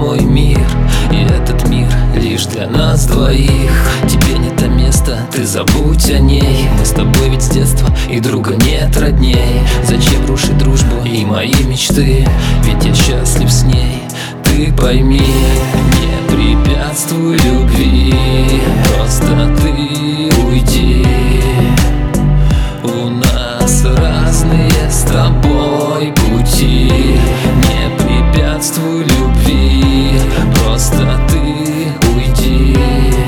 мой мир, и этот мир лишь для нас двоих. Тебе не то место, ты забудь о ней. Мы с тобой ведь с детства, и друга нет родней. Зачем рушить дружбу и мои мечты? Ведь я счастлив с ней, ты пойми. Не препятствуй любви, просто ты уйди. У нас разные с тобой пути. Не препятствуй любви, просто ты уйди.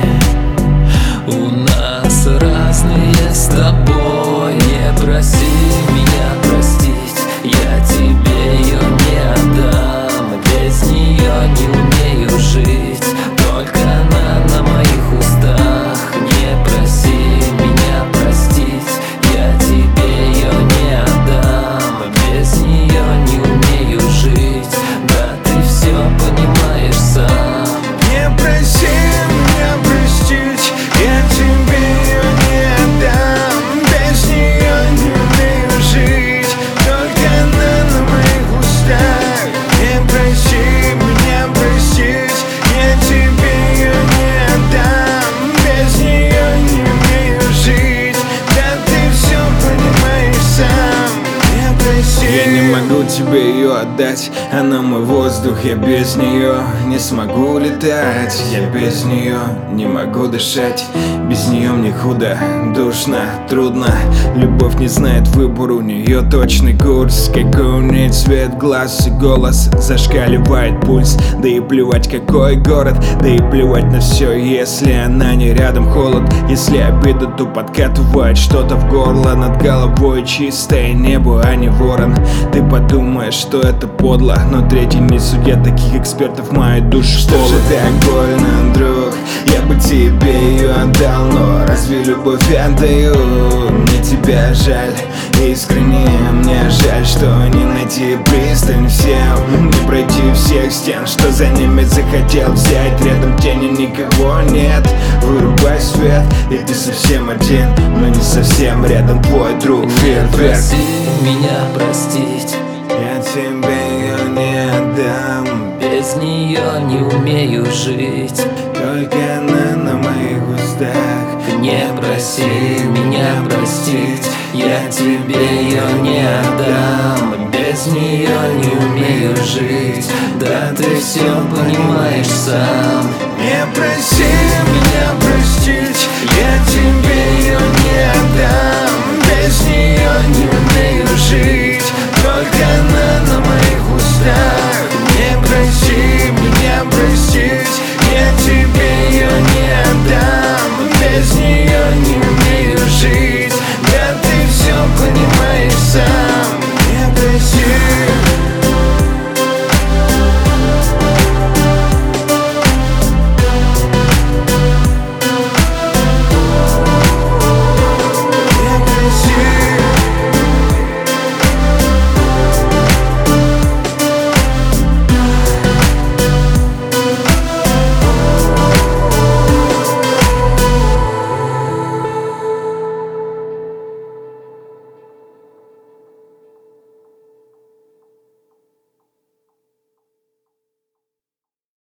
У нас разные с тобой. Не проси меня простить, я тебе ее не отдам. Без нее не умею жить, только она на моих устах. Не проси меня простить, я тебе ее не отдам. Без нее не умею жить, да ты все понимаешь сам. Не проси меня простить, я тебе ее не отдам. Без нее не умею жить, только она на моих устах. Не проси меня простить, я тебе ее не отдам. Без нее не умею жить, да ты все понимаешь сам. Не проси. Я не могу тебе ее отдать, она мой воздух, я без нее не смогу летать. Я без нее не могу дышать, без нее мне худо, душно, трудно. Любовь не знает выбора, у нее точный курс. Какой у нее цвет глаз и голос, зашкаливает пульс. Да и плевать какой город, да и плевать на все, если она не рядом. Холод, если обида, то подкатывает что-то в горло. Над головой чистое небо, а не ворон. Ты подумаешь, что это подло, но третий не судья, таких экспертов мою душу. Что же так больно, друг? Я бы тебе ее отдал, но разве любовь отдаю? Мне тебя жаль, искренне мне жаль, что не найти пристань всем, не пройти всех стен, что за ними захотел взять. Рядом тени никого нет, вырубай свет, и ты совсем один, но не совсем рядом твой друг. Не проси меня простить, я тебе ее не отдам. без нее не умею жить, только она на моих устах. не проси меня простить, я тебе ее не отдам. Без нее не умею жить, да ты все понимаешь сам. Не проси меня простить, я тебе ее не отдам. Без нее не умею жить, только она на моих устах.